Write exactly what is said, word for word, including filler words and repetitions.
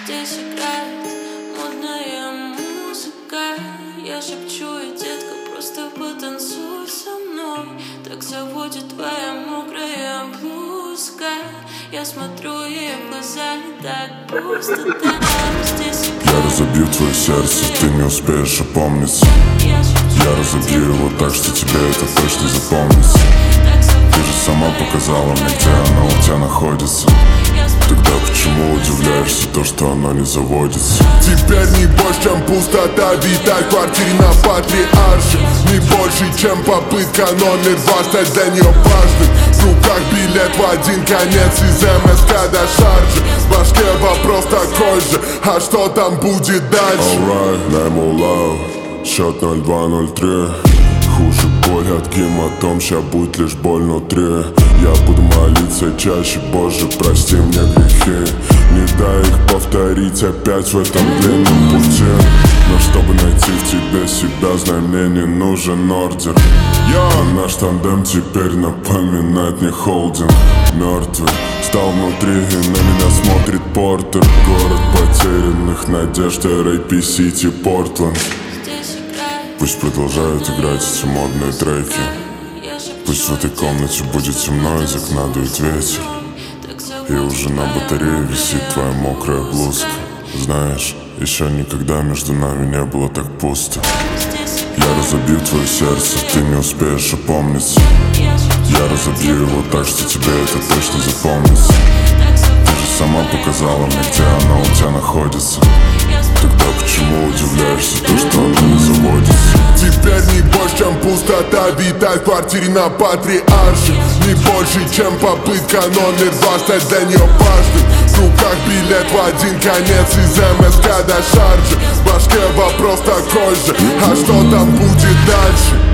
Здесь играет модная музыка. Я шепчу, и детка, просто потанцуй со мной. Так заводит твоя мокрая блузка. Я смотрю ей в глаза, не так пусто там. Здесь играет. Я разобью твое сердце, ты не успеешь опомниться. Я разобью его так, что тебе это точно запомнится. Ты же сама показала мне, где оно у тебя находится. Тогда почему удивляешься то, что оно не заводится? Теперь не больше, чем пустота витает в квартире на Патриарше. Не больше, чем попытка номер два стать для нее важным. В руках билет в один конец из МСК до Шарджи. В башке вопрос такой же, а что там будет дальше? Alright, дай ему love, счет ноль два ноль три. Хуже боль от гематом, ща будет лишь боль внутри. Я буду молиться чаще, Боже, прости мне грехи. Не дай их повторить опять в этом длинном пути. Но чтобы найти в тебе себя, знай, мне не нужен ордер. А наш тандем теперь напоминает мне холдинг. Мертвый стал внутри, и на меня смотрит Портер. Город потерянных надежд, эр эй пи Сити, Портленд. Пусть продолжают играть эти модные треки. Пусть в этой комнате будет темно, из окна дует ветер. И уже на батарее висит твоя мокрая блузка. Знаешь, еще никогда между нами не было так пусто. Я разобью твое сердце, ты не успеешь опомниться. Я разобью его так, что тебе это точно запомнится. Ты же сама показала мне, где оно у тебя находится. Тогда почему удивляешься то, что оно не заводится? Теперь не больше, чем пустота витает в квартире на Патриарше. Не больше, чем попытка номер два стать для нее важным. В руках билет в один конец из МСК до Шарджи. В башке вопрос такой же, а что там будет дальше?